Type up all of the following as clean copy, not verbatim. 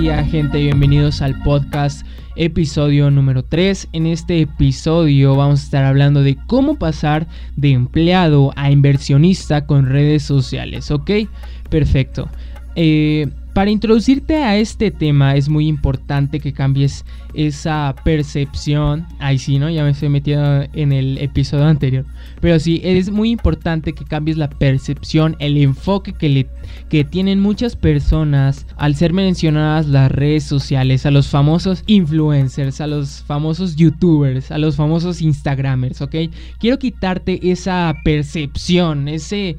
día, gente, bienvenidos al podcast episodio número 3. En este episodio vamos a estar hablando de cómo pasar de empleado a inversionista con redes sociales, ¿ok? Perfecto. Para introducirte a este tema es muy importante que cambies esa percepción. Ay, sí, ¿no? Ya me estoy metiendo en el episodio anterior. Pero sí, es muy importante que cambies la percepción, el enfoque que tienen muchas personas al ser mencionadas las redes sociales, a los famosos influencers, a los famosos youtubers, a los famosos instagramers, ¿ok? Quiero quitarte esa percepción, ese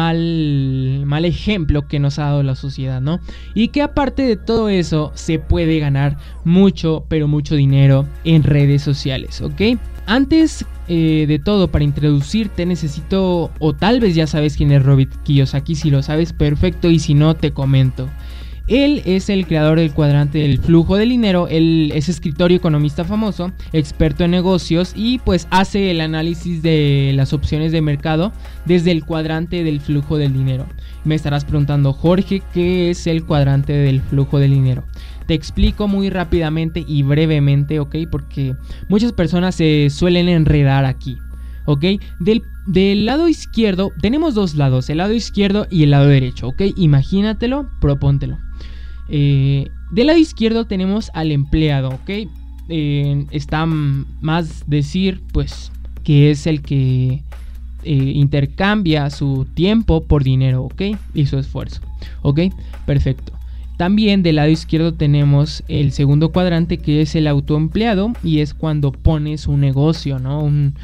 mal ejemplo que nos ha dado la sociedad, ¿no? Y que aparte de todo eso se puede ganar mucho, pero mucho dinero en redes sociales, ¿ok? Antes de todo, para introducirte necesito, o tal vez ya sabes quién es Robert Kiyosaki. Si lo sabes, perfecto, y si no, te comento. Él es el creador del cuadrante del flujo del dinero. Él es escritor y economista famoso, experto en negocios, y pues hace el análisis de las opciones de mercado desde el cuadrante del flujo del dinero. Me estarás preguntando, Jorge, ¿qué es el cuadrante del flujo del dinero? Te explico muy rápidamente y brevemente, ¿ok? Porque muchas personas se suelen enredar aquí, ¿ok? Del lado izquierdo, tenemos dos lados, el lado izquierdo y el lado derecho, ¿ok? Imagínatelo, propóntelo. Del lado izquierdo tenemos al empleado, ¿ok? Está más decir, pues, que es el que intercambia su tiempo por dinero, ¿ok? Y su esfuerzo, ¿ok? Perfecto. También del lado izquierdo tenemos el segundo cuadrante, que es el autoempleado, y es cuando pones un negocio, ¿no?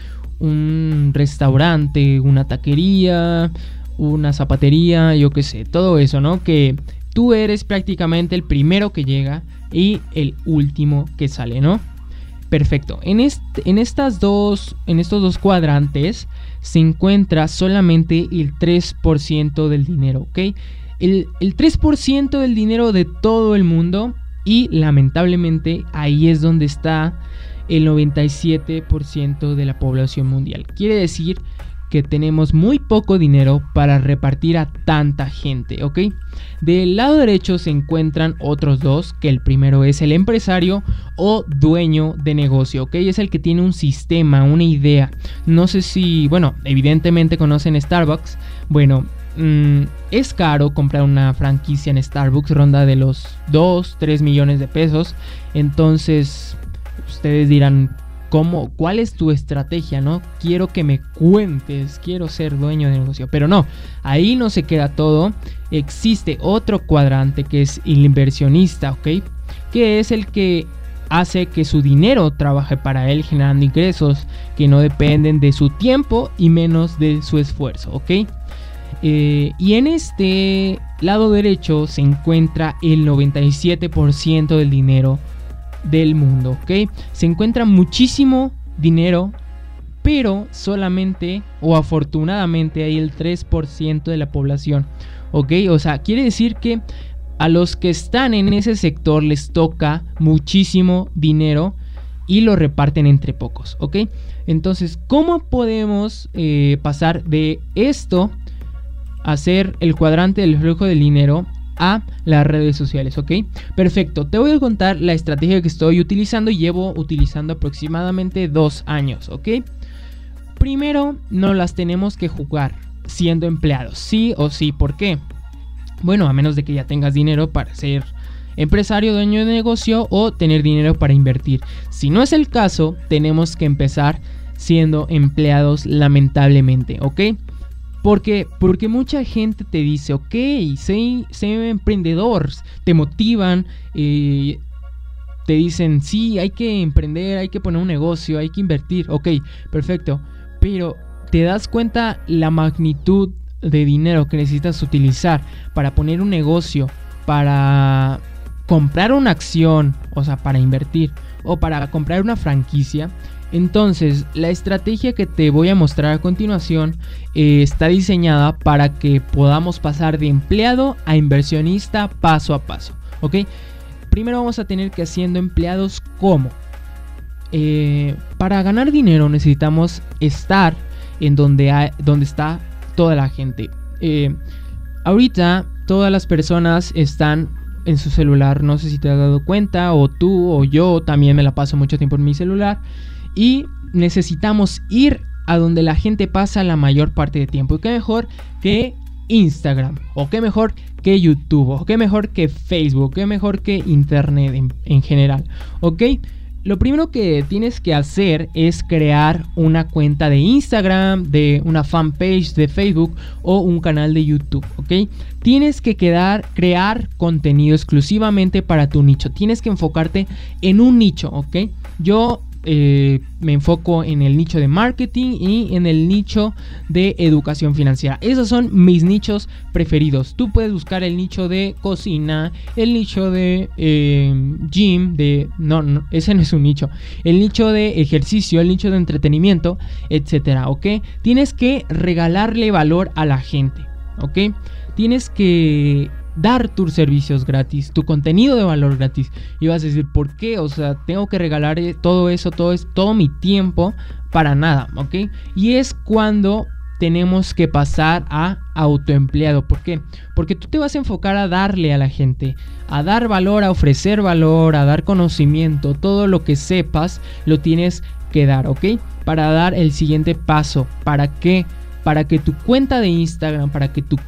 Un restaurante, una taquería, una zapatería, yo qué sé, todo eso, ¿no? Que tú eres prácticamente el primero que llega y el último que sale, ¿no? Perfecto. En estos dos cuadrantes se encuentra solamente el 3% del dinero, ¿ok? El 3% del dinero de todo el mundo, y lamentablemente ahí es donde está el 97% de la población mundial. Quiere decir que tenemos muy poco dinero para repartir a tanta gente, ¿ok? Del lado derecho se encuentran otros dos, que el primero es el empresario o dueño de negocio, ¿ok? Es el que tiene un sistema, una idea. No sé si, bueno, evidentemente conocen Starbucks. Bueno, es caro comprar una franquicia en Starbucks, ronda de los 2-3 millones de pesos. Entonces ustedes dirán, ¿cuál es tu estrategia, no? Quiero que me cuentes, quiero ser dueño de negocio. Pero no, ahí no se queda todo. Existe otro cuadrante que es el inversionista, ¿ok? Que es el que hace que su dinero trabaje para él, generando ingresos que no dependen de su tiempo y menos de su esfuerzo, ¿ok? Y en este lado derecho se encuentra el 97% del dinero del mundo, ¿ok? Se encuentra muchísimo dinero, pero solamente o afortunadamente hay el 3% de la población, ¿ok? O sea, quiere decir que a los que están en ese sector les toca muchísimo dinero y lo reparten entre pocos, ¿ok? Entonces, ¿cómo podemos pasar de esto a hacer el cuadrante del flujo del dinero a las redes sociales, ¿ok? Perfecto, te voy a contar la estrategia que estoy utilizando y llevo utilizando aproximadamente 2 años, ¿ok? Primero, no las tenemos que jugar siendo empleados, sí o sí. ¿Por qué? Bueno, a menos de que ya tengas dinero para ser empresario, dueño de negocio, o tener dinero para invertir. Si no es el caso, tenemos que empezar siendo empleados, lamentablemente, ¿ok? Porque mucha gente te dice, ok, sé emprendedor, te motivan, te dicen, sí, hay que emprender, hay que poner un negocio, hay que invertir, ok, perfecto. Pero te das cuenta la magnitud de dinero que necesitas utilizar para poner un negocio, para comprar una acción, o sea, para invertir, o para comprar una franquicia. Entonces, la estrategia que te voy a mostrar a continuación está diseñada para que podamos pasar de empleado a inversionista paso a paso, ¿ok? Primero vamos a tener que haciendo empleados como para ganar dinero necesitamos estar en donde está toda la gente. Ahorita todas las personas están en su celular. No sé si te has dado cuenta, o tú o yo también me la paso mucho tiempo en mi celular. Y necesitamos ir a donde la gente pasa la mayor parte de tiempo. Y qué mejor que Instagram, o qué mejor que YouTube, o qué mejor que Facebook, qué mejor que Internet en general, ¿ok? Lo primero que tienes que hacer es crear una cuenta de Instagram, de una fanpage de Facebook o un canal de YouTube, ¿ok? Tienes que crear contenido exclusivamente para tu nicho. Tienes que enfocarte en un nicho, ¿ok? Yo me enfoco en el nicho de marketing y en el nicho de educación financiera. Esos son mis nichos preferidos. Tú puedes buscar el nicho de cocina, el nicho de gym, no, ese no es un nicho. El nicho de ejercicio, el nicho de entretenimiento, etcétera, ¿ok? Tienes que regalarle valor a la gente, ¿ok? Tienes que dar tus servicios gratis, tu contenido de valor gratis. Y vas a decir, ¿por qué? O sea, tengo que regalar todo mi tiempo para nada, ¿ok? Y es cuando tenemos que pasar a autoempleado. ¿Por qué? Porque tú te vas a enfocar a darle a la gente, a dar valor, a ofrecer valor, a dar conocimiento. Todo lo que sepas lo tienes que dar, ¿ok? Para dar el siguiente paso. ¿Para qué? Para que tu cuenta de Instagram, para que tu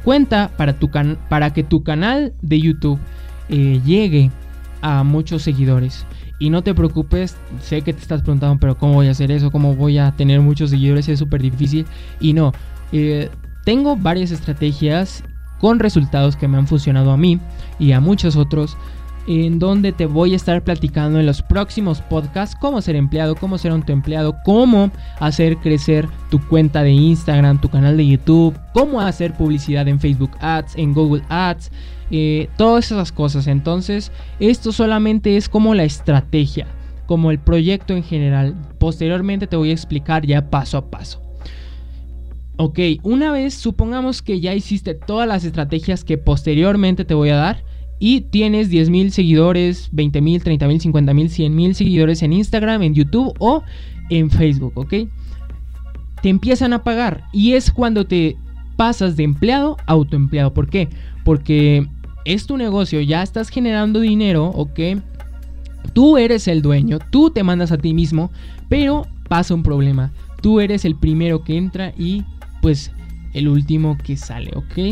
canal de YouTube llegue a muchos seguidores. Y no te preocupes, sé que te estás preguntando, pero ¿cómo voy a hacer eso? ¿Cómo voy a tener muchos seguidores? Es súper difícil. Y no, tengo varias estrategias con resultados que me han funcionado a mí y a muchos otros, en donde te voy a estar platicando en los próximos podcasts cómo ser empleado, cómo ser autoempleado, cómo hacer crecer tu cuenta de Instagram, tu canal de YouTube, cómo hacer publicidad en Facebook Ads, en Google Ads, todas esas cosas. Entonces, esto solamente es como la estrategia, como el proyecto en general. Posteriormente te voy a explicar ya paso a paso. Ok, una vez supongamos que ya hiciste todas las estrategias que posteriormente te voy a dar, y tienes 10,000 seguidores, 20,000, 30,000, 50,000, 100,000 seguidores en Instagram, en YouTube o en Facebook, ¿ok? Te empiezan a pagar y es cuando te pasas de empleado a autoempleado. ¿Por qué? Porque es tu negocio, ya estás generando dinero, ¿ok? Tú eres el dueño, tú te mandas a ti mismo, pero pasa un problema. Tú eres el primero que entra y pues el último que sale, ¿ok?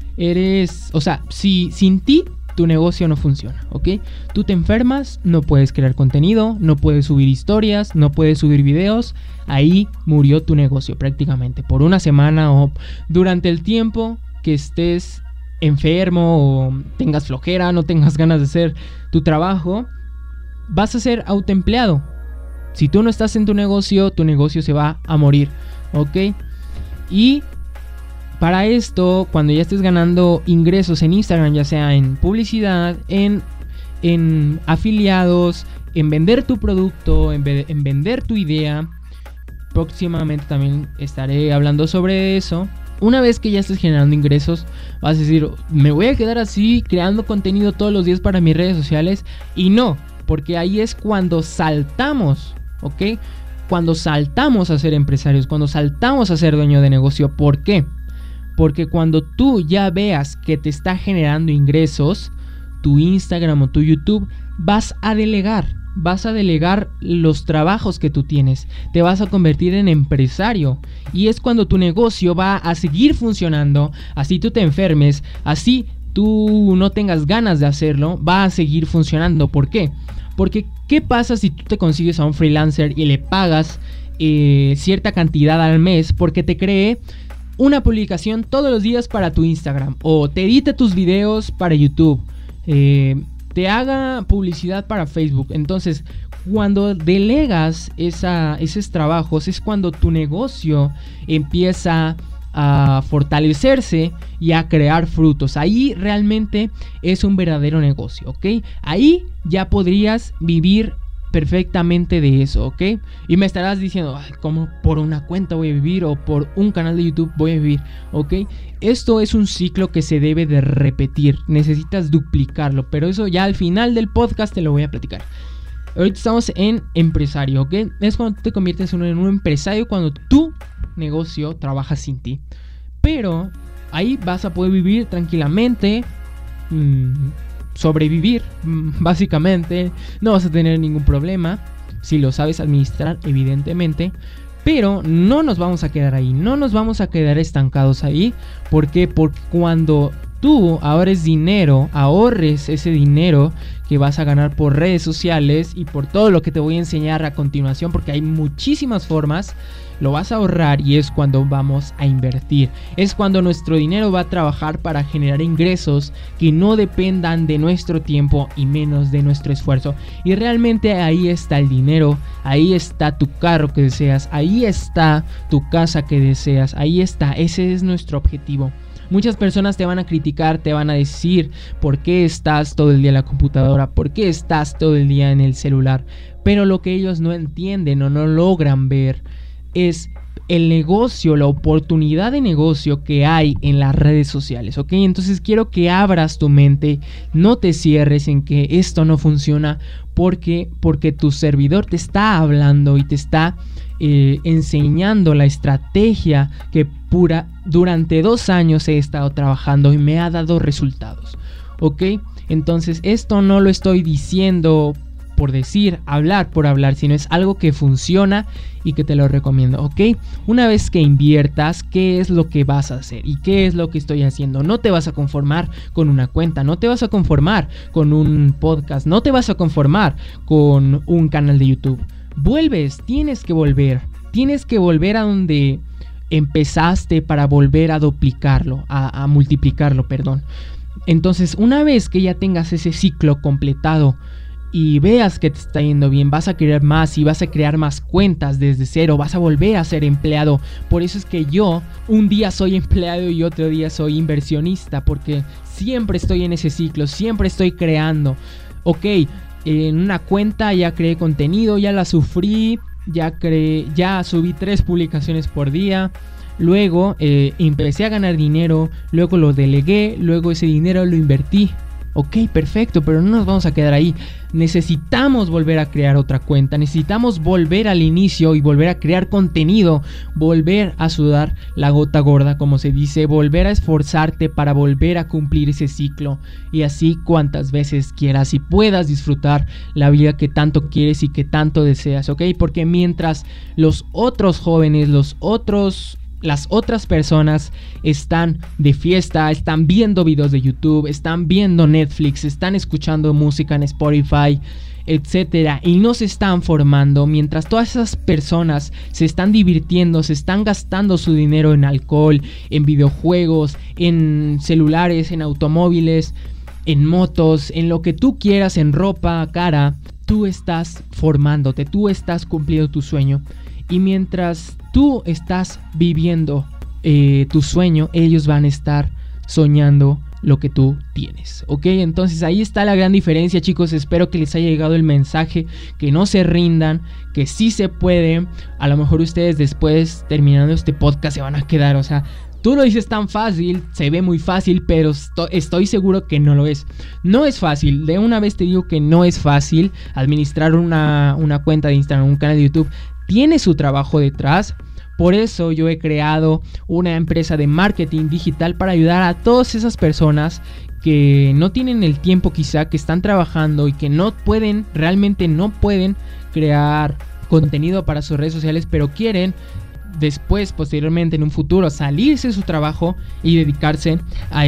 Sin ti tu negocio no funciona, ¿ok? Tú te enfermas, no puedes crear contenido, no puedes subir historias, no puedes subir videos. Ahí murió tu negocio prácticamente por una semana, o durante el tiempo que estés enfermo o tengas flojera, no tengas ganas de hacer tu trabajo, vas a ser autoempleado. Si tú no estás en tu negocio se va a morir, ¿ok? Y para esto, cuando ya estés ganando ingresos en Instagram, ya sea en publicidad, en afiliados, en vender tu producto, en vender tu idea, próximamente también estaré hablando sobre eso. Una vez que ya estés generando ingresos, vas a decir, me voy a quedar así creando contenido todos los días para mis redes sociales. Y no, porque ahí es cuando saltamos, ¿ok? Cuando saltamos a ser empresarios, cuando saltamos a ser dueño de negocio. ¿Por qué? Porque cuando tú ya veas que te está generando ingresos, tu Instagram o tu YouTube, vas a delegar los trabajos que tú tienes. Te vas a convertir en empresario. Y es cuando tu negocio va a seguir funcionando. Así tú te enfermes, así tú no tengas ganas de hacerlo, va a seguir funcionando. ¿Por qué? Porque ¿qué pasa si tú te consigues a un freelancer y le pagas cierta cantidad al mes porque te cree una publicación todos los días para tu Instagram, o te edite tus videos para YouTube, te haga publicidad para Facebook? Entonces, cuando delegas esos trabajos, es cuando tu negocio empieza a fortalecerse y a crear frutos. Ahí realmente es un verdadero negocio, ¿ok? Ahí ya podrías vivir perfectamente de eso, ¿ok? Y me estarás diciendo, ¿cómo por una cuenta voy a vivir? O por un canal de YouTube voy a vivir, ¿ok? Esto es un ciclo que se debe de repetir. Necesitas duplicarlo, pero eso ya al final del podcast te lo voy a platicar. Ahorita estamos en empresario, ¿ok? Es cuando te conviertes en un empresario, cuando tu negocio trabaja sin ti. Pero ahí vas a poder vivir tranquilamente, sobrevivir, básicamente. No vas a tener ningún problema si lo sabes administrar, evidentemente. Pero no nos vamos a quedar ahí, no nos vamos a quedar estancados ahí. ¿Por qué? Porque cuando tú ahorres ese dinero que vas a ganar por redes sociales y por todo lo que te voy a enseñar a continuación, porque hay muchísimas formas, lo vas a ahorrar y es cuando vamos a invertir. Es cuando nuestro dinero va a trabajar para generar ingresos que no dependan de nuestro tiempo y menos de nuestro esfuerzo. Y realmente ahí está el dinero, ahí está tu carro que deseas, ahí está tu casa que deseas, ahí está, ese es nuestro objetivo. Muchas personas te van a criticar, te van a decir por qué estás todo el día en la computadora, por qué estás todo el día en el celular. Pero lo que ellos no entienden o no logran ver es el negocio, la oportunidad de negocio que hay en las redes sociales, ¿ok? Entonces quiero que abras tu mente, no te cierres en que esto no funciona porque tu servidor te está hablando y te está enseñando la estrategia que durante 2 años he estado trabajando y me ha dado resultados, ¿ok? Entonces esto no lo estoy diciendo por decir, hablar por hablar, sino es algo que funciona y que te lo recomiendo, ¿ok? Una vez que inviertas, ¿qué es lo que vas a hacer? ¿Y qué es lo que estoy haciendo? No te vas a conformar con una cuenta, no te vas a conformar con un podcast, no te vas a conformar con un canal de YouTube. Tienes que volver a donde empezaste para volver a duplicarlo, a multiplicarlo, perdón. Entonces, una vez que ya tengas ese ciclo completado y veas que te está yendo bien, vas a querer más y vas a crear más cuentas desde cero, vas a volver a ser empleado. Por eso es que yo un día soy empleado y otro día soy inversionista, porque siempre estoy en ese ciclo, siempre estoy creando. Ok, en una cuenta ya creé contenido, ya la sufrí, ya subí 3 publicaciones por día. Luego empecé a ganar dinero, luego lo delegué, luego ese dinero lo invertí. Ok, perfecto, pero no nos vamos a quedar ahí. Necesitamos volver a crear otra cuenta, necesitamos volver al inicio y volver a crear contenido, volver a sudar la gota gorda, como se dice, volver a esforzarte para volver a cumplir ese ciclo, y así cuantas veces quieras y puedas disfrutar la vida que tanto quieres y que tanto deseas, ¿ok? Porque mientras los otros jóvenes, las otras personas están de fiesta, están viendo videos de YouTube, están viendo Netflix, están escuchando música en Spotify, etcétera, y no se están formando, mientras todas esas personas se están divirtiendo, se están gastando su dinero en alcohol, en videojuegos, en celulares, en automóviles, en motos, en lo que tú quieras, en ropa cara, tú estás formándote, tú estás cumpliendo tu sueño. Y mientras tú estás viviendo tu sueño, ellos van a estar soñando lo que tú tienes, ¿ok? Entonces ahí está la gran diferencia, chicos. Espero que les haya llegado el mensaje, que no se rindan, que sí se puede. A lo mejor ustedes después, terminando este podcast, se van a quedar, o sea, tú lo dices tan fácil, se ve muy fácil, pero estoy seguro que no lo es. No es fácil, de una vez te digo que no es fácil administrar una cuenta de Instagram, un canal de YouTube. Tiene su trabajo detrás. Por eso yo he creado una empresa de marketing digital para ayudar a todas esas personas que no tienen el tiempo, quizá, que están trabajando y que realmente no pueden crear contenido para sus redes sociales, pero quieren después, posteriormente, en un futuro, salirse de su trabajo y dedicarse a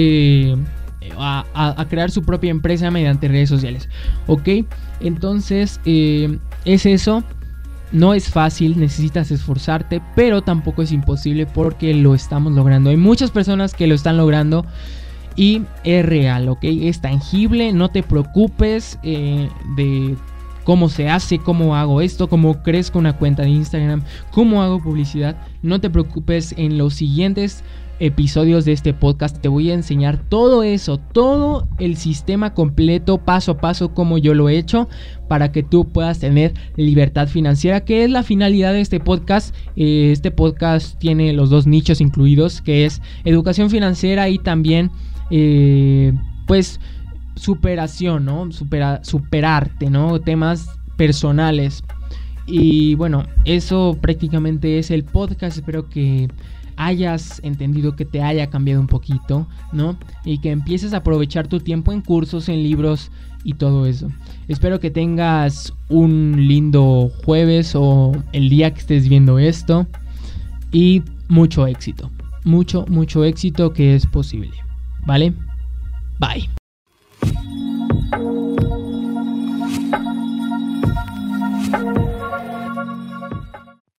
a crear su propia empresa mediante redes sociales, ¿ok? Entonces, es eso. No es fácil, necesitas esforzarte, pero tampoco es imposible porque lo estamos logrando. Hay muchas personas que lo están logrando y es real, ¿ok? Es tangible, no te preocupes de cómo se hace, cómo hago esto, cómo crezco una cuenta de Instagram, cómo hago publicidad. No te preocupes, en los siguientes episodios de este podcast te voy a enseñar todo eso, todo el sistema completo, paso a paso, como yo lo he hecho, para que tú puedas tener libertad financiera, que es la finalidad de este podcast. Este podcast tiene los 2 nichos incluidos, que es educación financiera y también pues superación, ¿no? Superarte, ¿no? Temas personales. Y bueno, eso prácticamente es el podcast. Espero que hayas entendido, que te haya cambiado un poquito, ¿no? Y que empieces a aprovechar tu tiempo en cursos, en libros y todo eso. Espero que tengas un lindo jueves o el día que estés viendo esto y mucho éxito. Mucho éxito, que es posible. ¿Vale? Bye.